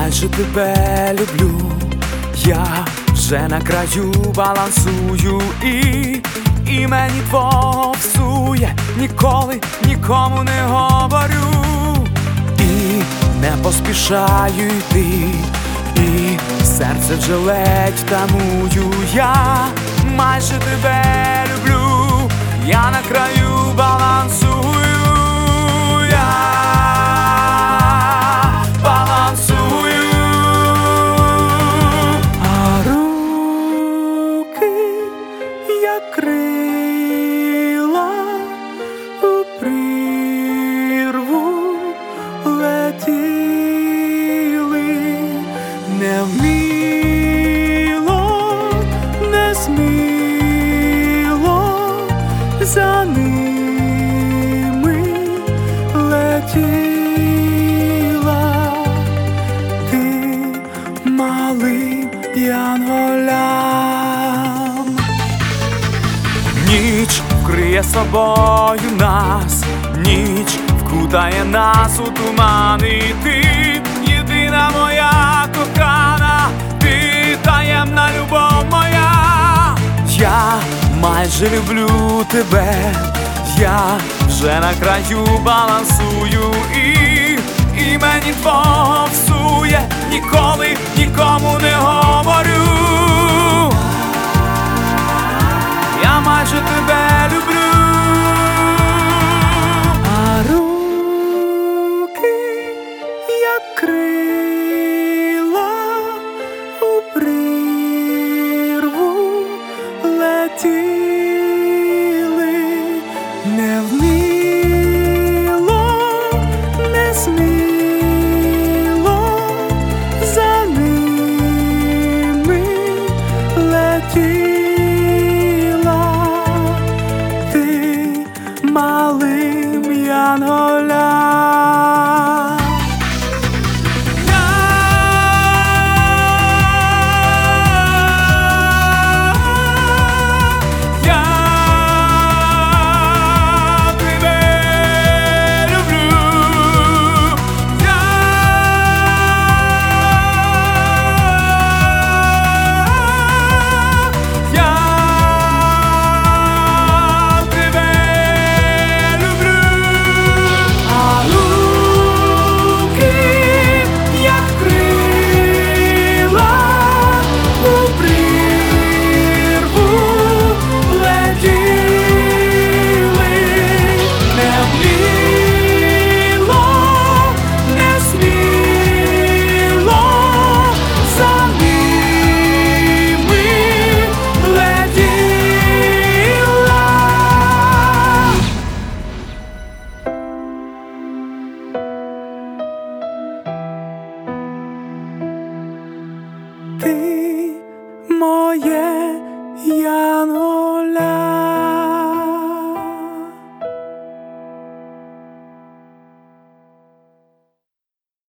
майже тебе люблю, я вже на краю балансую, і мені твого всує, ніколи нікому не говорю, і не поспішаю йти, і серце вже ледь тамую. Я майже тебе люблю, я на краю балансую. Крила у прірву летіли, невміло, несміло за ними летіла ти малим янголям. Ніч вкриє собою нас, ніч вкутає нас у туман, і ти єдина моя кохана, ти таємна любов моя. Я майже люблю тебе, я вже на краю балансую, і